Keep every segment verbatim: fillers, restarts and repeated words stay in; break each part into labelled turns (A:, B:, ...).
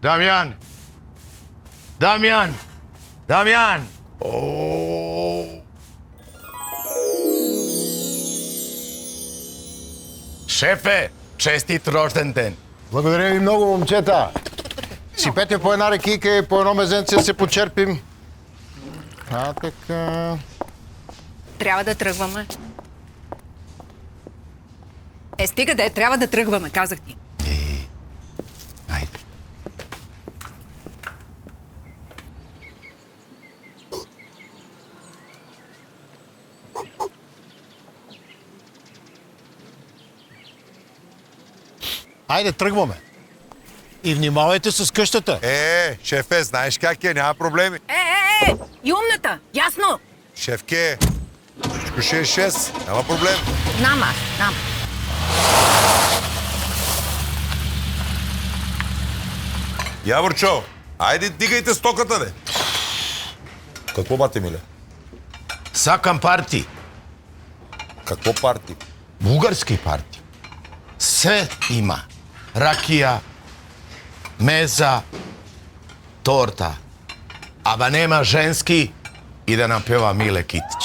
A: Дамян! Дамян! Дамян! О! Шефе, честит рожден ден!
B: Благодаря ви много, момчета. Сипете по една рекийка и по едно мезенце да се почерпим. А, така...
C: Трябва да тръгваме. Е, стига да е, трябва да тръгваме, казах ти.
A: Е, айде.
B: Айде, тръгваме. И внимавайте с къщата.
D: Е, шефе, знаеш как е, няма проблеми.
C: Е, е, е! И умната! Ясно!
D: Шефке, всичко ще е шест, няма проблем.
C: Знам аз, знам.
D: Яворчо, айде дигайте стоката, де. Какво, бате миле?
A: Сакам парти.
D: Какво парти?
A: Бугарски парти. Sve ima. Rakija, meza, torta. A da nema ženski i da nam peva Mile Kitić.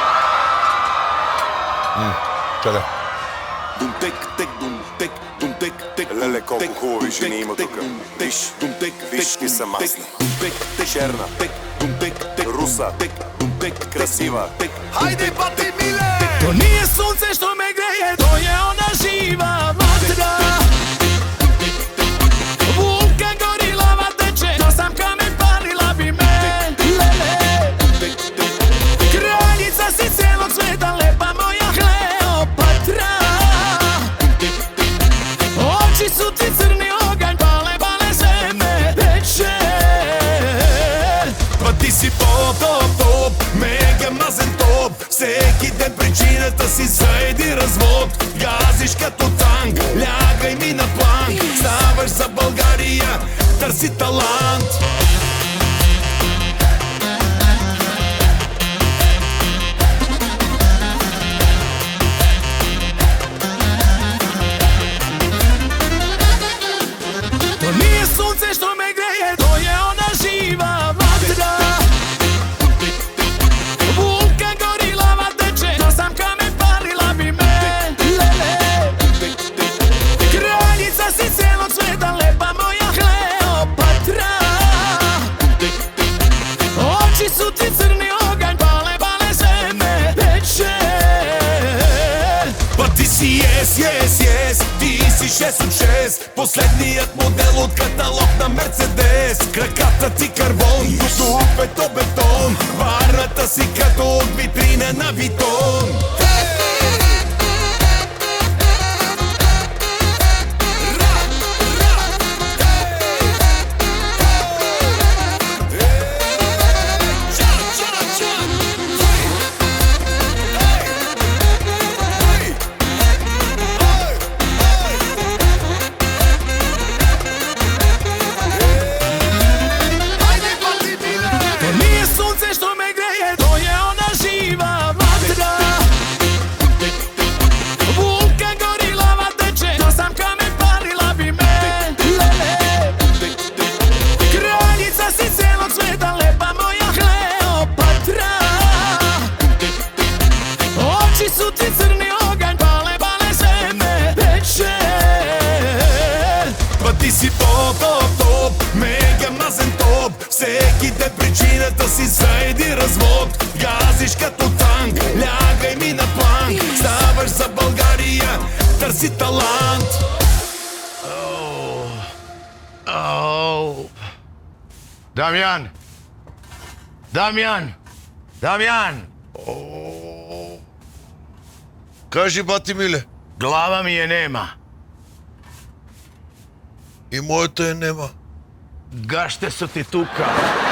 D: Чакай.
E: Леле, колко хубави жени има тука. Виж, виж ги са масни. Черна, руса, красива.
F: Хайде, бати миле! To nije sunce što me greje, to je ona živa vatra. Vulkan gori, lava teče, to sam kamen palila bi me. Lele, kraljica si cijelog sveta, lepa moja Kleopatra. Oči su ti crni oganj, pale, pale sve me peče. Pa ti si pop, top, top, mega mazen top. Всеки ден причината си за един развод. Газиш като танк, лягай ми на планк. Ставаш за България, търси талант. То nije sunce što me greje, to je ona živa vatra. Vulkan gori, lava teče, to sam kamen palila bi me. Lele, kraljica si cijelog sveta, lepa moja Kleopatra. Oči su ti crni oganj, pale, pale sve me peče. Pa ti si yes, yes, yes, ti si šest od šest. Последният модел от каталог на Мерцедес. Краката ти карбон, дупето бетон. Варната си като от витрина на Витон. To nije sunce što me greje, to je ona živa vatra. Vulkan gori, lava teče, to sam kamen palila bi me. Lele, kraljica si cijelog sveta, lepa moja Kleopatra. Oči su ti crni oganj, pale, pale sve me peče. Pa ti si pop, top, top, mega mazen top. Всеки ден причината си за един развод. Газиш като танк, лягай ми на планк. Ставаш за България, търси талант.
A: Oh. Дамян! Дамян! Дамян!
D: Кажи, бати миле.
A: Glava mi je nema.
D: И моята е нема.
A: Gašte su ti tuka.